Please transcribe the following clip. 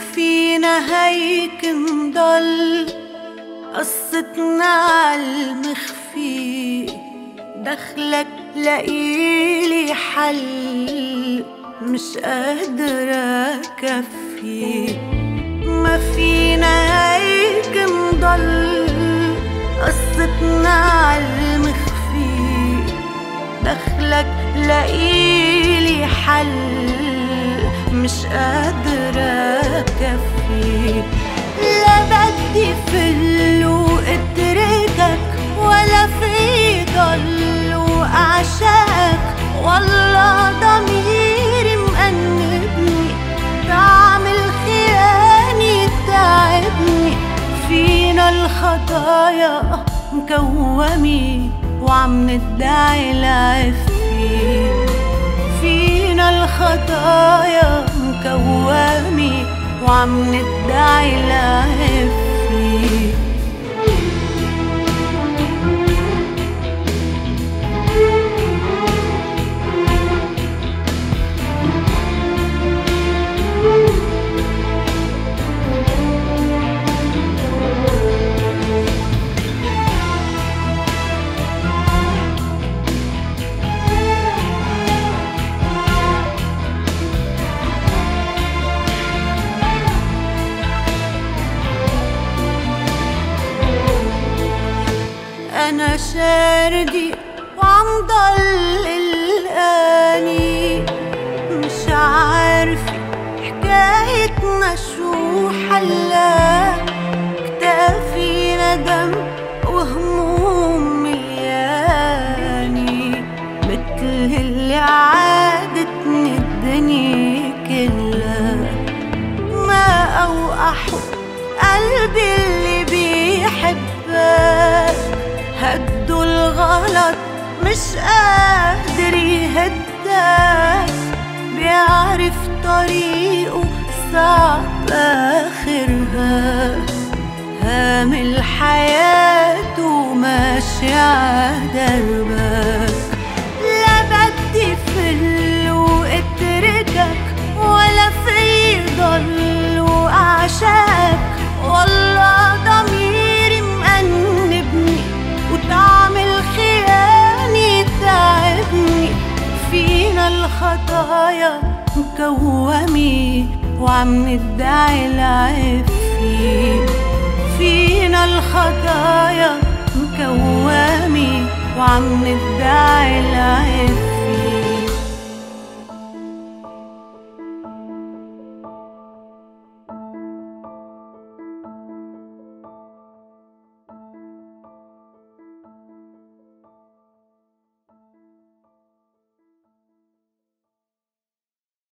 فينا هيك نضل قصتنا عالمخفي، دخلك لقيلي حل مش قادرة كفي. ما فينا هيك نضل قصتنا عالمخفي، دخلك لقيلي حل مش قادرة كفي. لا بدي فل واتركك ولا في ضل واعشاك، والله ضميري مأنبني، طعم الخيانة تعبني. فينا الخطايا مكومي وعم ندعي العفي، فينا الخطايا مكومي وعم ندعي العفي. أنا شاردي وعم ضل قلقاني، مش عارفة حكايتنا شو حلا. كتافي ندم وهموم ملياني، متل اللي عادتني الدنيا كلها. ما أوقحه قلبي اللي بيحبك، هدو الغلط مش قادر يهدك. بيعرف طريقه صعب آخرها، هامل حياته ماشي عدربك. لا بدي فل واتركك ولا في ضل واعشاك، والله ضميري مأنبني وطعم الخيانة تعبني. فينا الخطايا مكومي وعم ندعي العفي، فينا الخطايا مكومي وعم ندعي العفي.